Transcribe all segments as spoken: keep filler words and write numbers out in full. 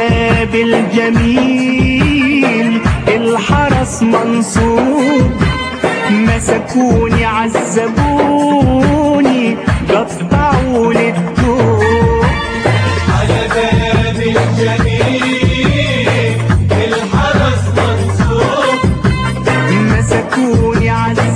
باب الجميل الحرس منصوب، مسكوني عذبوني قطعوا لي الثوب. على باب الجميل الحرس منصوب، مسكوني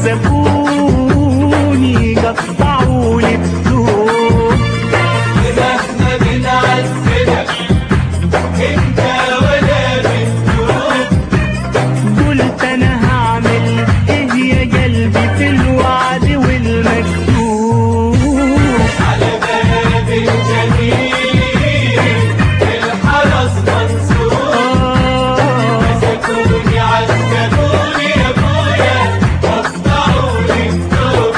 عذبوني قطعوا لي الثوب. مهما بنعذبك انت ولا بتدوب، قلت انا هعمل ايه يا قلبي في الوعد والمكتوب. على باب الجميل الحرس منصوب، مسكوني عذبوني يا ابويا قطعوا لي الثوب.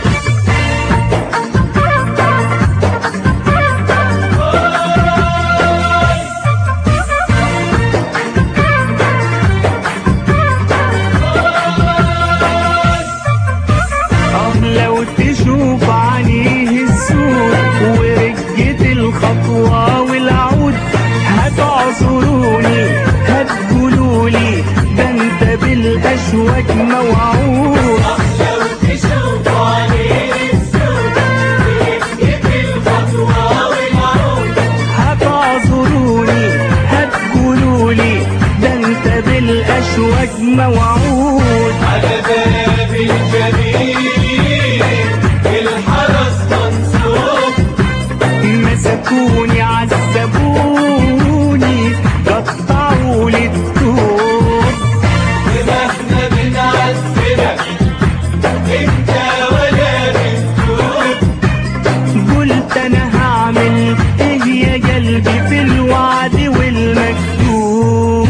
اه لو تشوف عليه السوق ورجة الخطوة والعود، هتعذروني هتقولولي ده انت بالاشواك موعود. لو تشوفوا عليه السوق ورجة الخطوة والعود، هتعذروني هتقولولي ده انت بالاشواك موعود. على باب الجميل الحرس منصوب، مسكوني عذبوني قطعوا لي الثوب. مهما بنعذبك انت ولا بتدوب، قلت انا هعمل ايه يا قلبي في الوعد والمكتوب.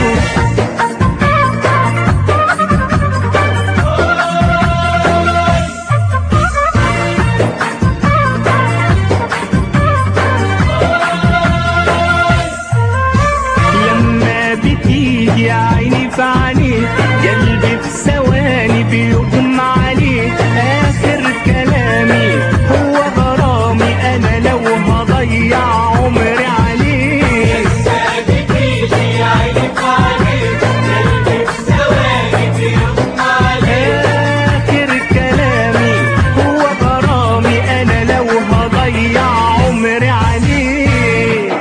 لما بتيجي عيني في عينيك قلبي في ثواني بيغمى عليك. اخر كلامي هو غرامي انا لو هضيع عمري عليك. لما بتيجي عيني في عينيك قلبي في ثواني بيغمى عليك. آخر كلامي هو غرامي أنا لو هضيع عمري عليك.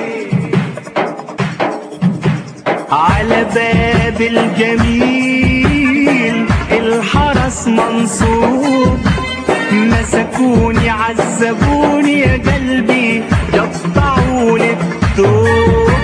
على باب الجميل الحرس منصوب، مسكوني عذبوني يا قلبي قطعوا لي الثوب.